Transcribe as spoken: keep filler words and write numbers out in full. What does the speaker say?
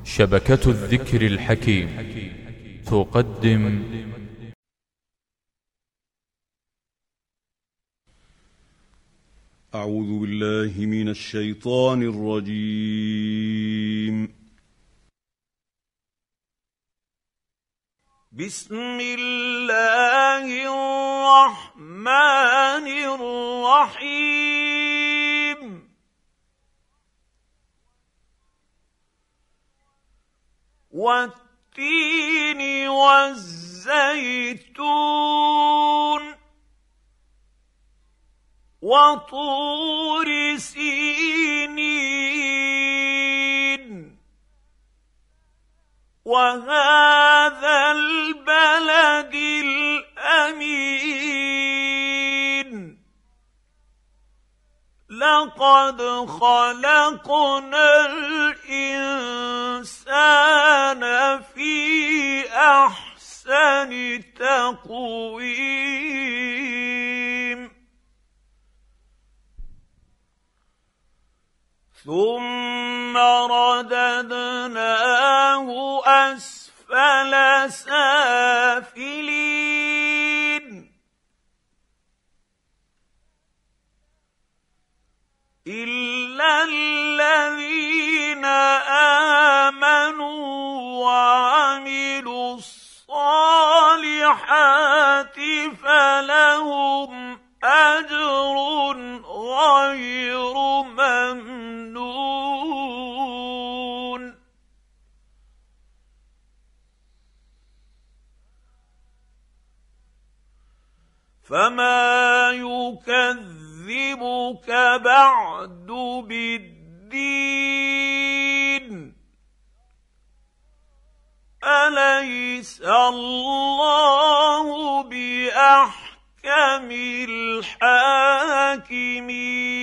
شبكة الذكر الحكيم تقدم أعوذ بالله من الشيطان الرجيم. بسم الله الرحمن الرحيم. والتين والزيتون وطور سينين وهذا البلد الأمين. لقد خلقنا الإنسان في أحسن تقويم ثم رددناه أسفل سافلين إلا الذين آمنوا وعملوا الصالحات فلهم أجر غير ممنون. فما يكذبك بعد بالدين؟ أليس الله بأحكم الحاكمين؟